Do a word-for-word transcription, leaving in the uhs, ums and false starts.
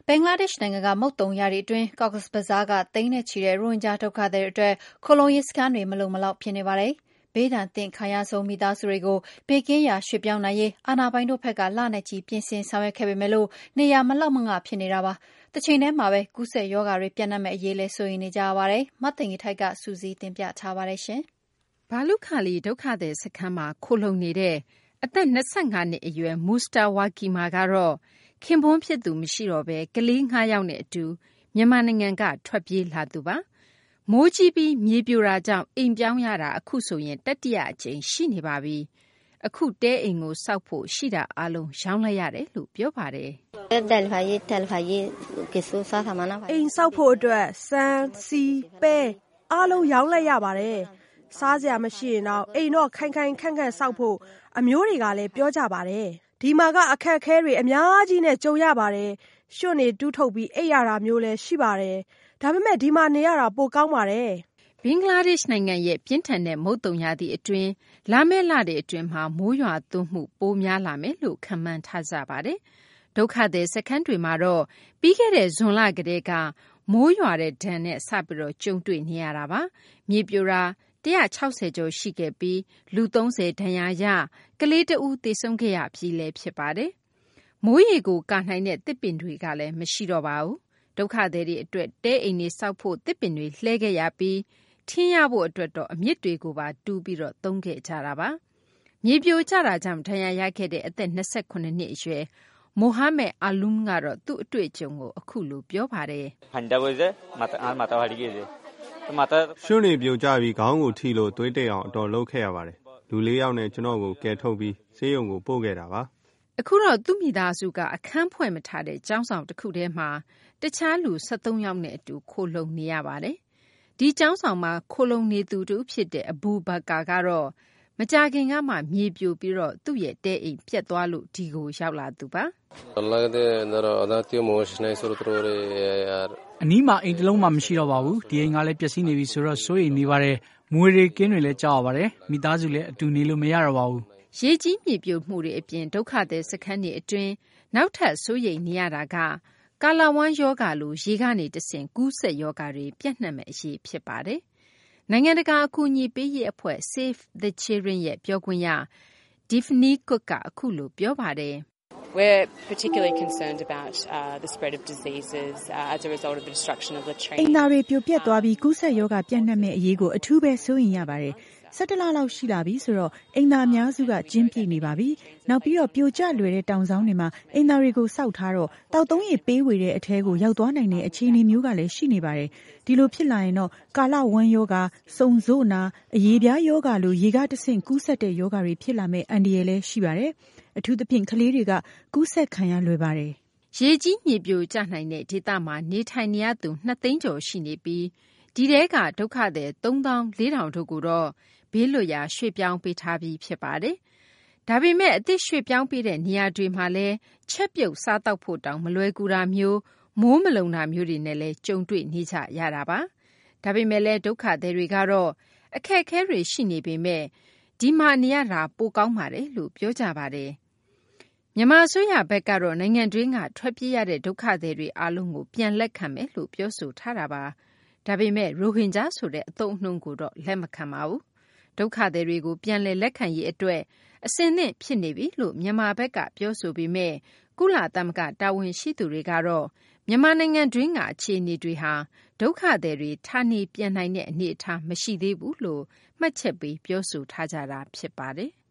ဘင်္ဂလားဒေ့ရှ်နိုင်ငံကမုတ်သုန်ရာသီအတွင်း Cox's Bazar ကသိန်းနဲ့ချီတဲ့ရိုဟင်ဂျာဒုက္ခသည်တွေအတွက်ခိုလှုံရေးစခန်းတွေမလုံမလောက်ဖြစ်နေပါတယ်။ဘေးဒဏ်သင့်ခံရဆုံးမိသားစုတွေကိုဘေးကင်းရာရွှေ့ပြောင်းနိုင်ရေးအာဏာပိုင်တို့ဘက်ကလနဲ့ချီပြင်ဆင်ဆောင်ရွက်ခဲ့ပေမဲ့နေရာမလောက်မငဖြစ်နေတာပါ။တချိန်တည်းမှာပဲကူးစက်ရောဂါတွေပြန့်နှံ့မယ့်အရေးလည်းစိုးရိမ်နေကြရပါတယ်။မသိင်္ဂီထိုက်ကစုစည်းတင်ပြထားပါတယ်။ဘာလုခါလီဒုက္ခသည်စခန်းမှာခိုလှုံနေတဲ့အသက်၂၅နှစ်အရွယ်မူစတာဝါကီမာကတော့ခင်ပွန်းဖြစ်သူမရှိတော့ဘဲကလေး၅ယောက်နဲ့အတူမြန်မာနိုင်ငံကထွက်ပြေးလာသူပါ။မိုးကြီးပြီးမြေပြိုတာကြောင့်အိမ်ပြောင်းရတာအခုဆိုရင်တတိယအကြိမ်ရှိနေပါပြီ။အခုတဲအိမ်ကိုစောက်ဖို့ရှိတာအားလုံးရောင်းလိုက်ရတယ်လို့ပြောပါတယ်။ "အိမ်ဆောက်ဖို့အတွက်ဆန်ဆီပဲအားလုံးရောင်းလိုက်ရပါတယ်။စားစရာမရှိရင်တော့အိမ်တော့ခိုင်ခိုင်ခန့်ခန့်ဆောက်ဖို့အမျိုးတွေကလည်းပြောကြပါတယ်။ဒီမှာကအခက်အခဲတွေအများကြီးနဲ့ကြုံရပါတယ်။ရွှွနေတူးထုတ်ပြီးအိပ်ရတာမျိုးလည်းရှိပါတယ်။ဒါပေမဲ့ဒီမှာနေရတာပိုကောင်းပါတယ်။ " ဘင်္ဂလားဒေ့ရှ်နိုင်ငံရဲ့ပြင်းထန်တဲ့မုတ်သုန်ရာသီအတွင်းလာမယ့်လတွေအတွင်းမှာမိုးရွာသွန်းမှုပိုများလာမယ်လို့ခန့်မှန်းထားကြပါတယ်။ဒုက္ခသည်စခန်းတွေမှာတော့ပြီးခဲ့တဲ့ဇွန်လကတည်းကမိုးရွာတဲ့ဒဏ်နဲ့စပြီးကြုံတွေ့နေရတာပါ။မြေပြိုတာ၁၆၀ကျော်ရှိခဲ့ပြီးလူ၃၀ဒဏ်ရာရကလေးတဦးသေဆုံးခဲ့ရပြီးလည်းဖြစ်ပါတယ်။မိုးရေကိုကာနိုင်တဲ့သစ်ပင်တွေကလည်းမရှိတော့ပါဘူး။ဒုက္ခသည်တွေအတွက်တဲအိမ်တွေဆောက်ဖို့သစ်ပင်တွေလှဲခဲ့ရပြီးထင်းရဖို့အတွက်တော့အမြစ်တွေကိုပါတူးပြီးသုံးခဲ့ကြတာပါ။မြေပြိုကျတာကြောင့်ဒဏ်ရာရခဲ့တဲ့အသက်၂၇နှစ်အရွယ်မိုဟာမက်အာလူးမ်ကတော့သူ့အတွေ့အကြုံကိုအခုလိုပြောပါတယ်။ "ရွှံ့တွေပြိုကျပြီးခေါင်းကိုထိလို့သွေးတိတ်အောင်အတော်လုပ်ခဲ့ရပါတယ်။လူလေးယောက်နဲ့ကျွန်တော်ကိုကယ်ထုတ်ပြီးဆေးရုံကိုပို့ခဲ့တာပါ။" အခုတော့သူ့မိသားစုကအခန်းဖွဲ့မထားတဲ့ကျောင်းဆောင်တခုထဲမှာတခြားလူ၁၃ယောက်နဲ့အတူခိုလှုံနေရပါတယ်။ဒီကျောင်းဆောင်မှာခိုလှုံနေသူတဦးဖြစ်တဲ့အဘူဘာကာကတော့မကြာခင်ကမှမြေပြိုပြီးသူ့ရဲ့တဲအိမ်ပျက်သွားလို့ဒီကိုရောက်လာသူပါ။ "အနီးမှာအိမ်တလုံးမှမရှိတော့ပါဘူး။ဒီအိမ်ကလည်းပျက်စီးနေပြီဆိုတော့စိုးရိမ်နေပါတယ်။မြွေတွေကင်းတွေလည်းကြောက်ရပါတယ်။မိသားစုလည်းအတူနေလို့မရတော့ပါဘူး။" ရေကြီးမြေပြိုမှုတွေအပြင်ဒုက္ခသည်စခန်းတွေအတွင်းနောက်ထပ်စိုးရိမ်နေရတာကကာလာဝမ်းရောဂါလိုရေကနေတဆင့်ကူးစက်ရောဂါတွေပြန့်နှံ့မယ့်အရေးဖြစ်ပါတယ်။နိုင်ငံတကာအကူအညီပေးရေးအဖွဲ့ Save the Children ရဲ့ပြောခွင့်ရ Daphne Cook ကအခုလိုပြောပါတယ်။ "အိမ်သာတွေပြိုပျက်သွားပြီးကူးစက်ရောဂါပြန့်နှံ့မယ့်အရေးကိုအထူးပဲစိုးရိမ်ရပါတယ်။၁၁လလောက်ရှိလာပြီဆိုတော့အိမ်သာအများစုကကျင်းပြည့်နေပါပြီ။နောက်ပြီးတော့ပြိုကျလွယ်တဲ့တောင်စောင်းတွေမှာအိမ်သာတွေကိုစောက်ထားတော့သောက်သုံးရေပေးဝေတဲ့အထဲကိုရောက်သွားနိုင်တဲ့အခြေအနေမျိုးကလည်းရှိနေပါတယ်။ဒီလိုဖြစ်လာရင်တော့ကာလဝမ်းရောဂါစုံစို့နာအရေပြားရောဂါလိုရေကတဆင့်ကူးစက်တဲ့ရောဂါတွေဖြစ်လာမယ့်အန္တရာယ်လည်းရှိပါတယ်။အထူးသဖြင့်ကလေးတွေကကူးစက်ခံရလွယ်ပါတယ်။ " ရေကြီးမြေပြိုကျနိုင်တဲ့ဒေသမှာနေထိုင်နေရသူ၂သိန်းကျော်ရှိနေပြီးဒီထဲကဒုက္ခသည်သုံးသောင်းလေးထောင်တို့ကိုတော့ဘေးလွတ်ရာရွှေ့ပြောင်းပေးထားပြီးဖြစ်ပါတယ်။ဒါပေမဲ့အသစ်ရွှေ့ပြောင်းပေးတဲ့နေရာတွေမှာလည်းချက်ပြုတ်စားသောက်ဖို့တောင်မလွယ်ကူတာမျိုးမိုးမလုံတာမျိုးတွေနဲ့လည်းကြုံတွေ့နေကြရတာပါ။ဒါပေမဲ့လည်းဒုက္ခသည်တွေကတော့အခက်အခဲတွေရှိနေပေမဲ့ဒီမှာနေရတာပိုကောင်းပါတယ်လို့ပြောကြပါတယ်။မြန်မာအစိုးရဘက်ကတော့နိုင်ငံတွင်းကထွက်ပြေးရတဲ့ဒုက္ခသည်တွေအားလုံးကိုပြန်လက်ခံမယ်လို့ပြောဆိုထားတာပါ။ဒါပေမဲ့ရိုဟင်ဂျာဆိုတဲ့အသုံးအနှုန်းကိုတော့လက်မခံပါဘူး။ဒုက္ခသည်တွေကိုပြန်လည်လက်ခံရေးအတွက်အဆင်သင့်ဖြစ်နေပြီလို့မြန်မာဘက်ကပြောဆိုပေမဲ့ကုလသမဂ္ဂတာဝန်ရှိသူတွေကတော့မြန်မာနိုင်ငံတွင်းကအခြေအနေတွေဟာဒုက္ခသည်တွေဌာနေပြန်နိုင်တဲ့အနေအထားမရှိသေးဘူးလို့မှတ်ချက်ပေးပြောဆိုထားကြတာဖြစ်ပါတယ်။